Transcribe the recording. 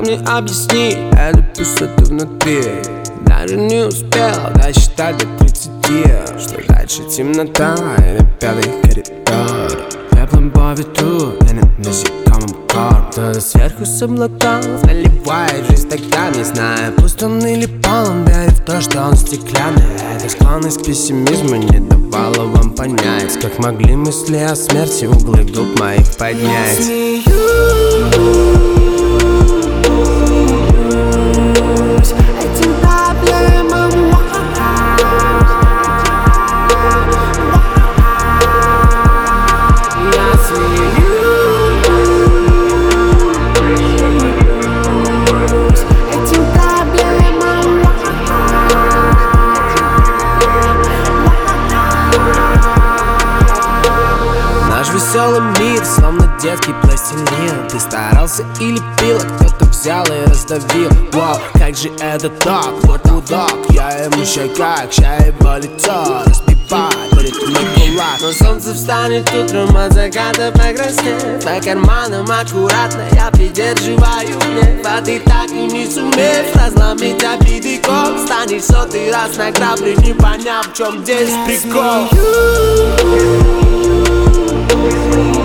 мне объясни эту пустоту внутри? Даже не успел досчитать до 30. Что дальше, темнота или пятый коридор? Пеплом по ветру или насекомым корм? Кто-то сверху с облаков наливает жизнь стакан. Не знаю, пуст он или полон, верю в то, что он стеклянный. Эта склонность к пессимизму не давала вам понять, как могли мысли о смерти углы губ моих поднять. Веселый мир, словно детский пластилин. Ты старался и лепил, а кто-то взял и раздавил. Вау, как же это так, вот удок. Я ему шагаю, его лицо разбивает в ритме кулак. Но солнце встанет утром, от заката покраснеет. По карманам аккуратно я придерживаю гнев. А ты так и не сумев разломить обиды кол. Станешь сотый раз на грабли, не поняв, в чем здесь прикол.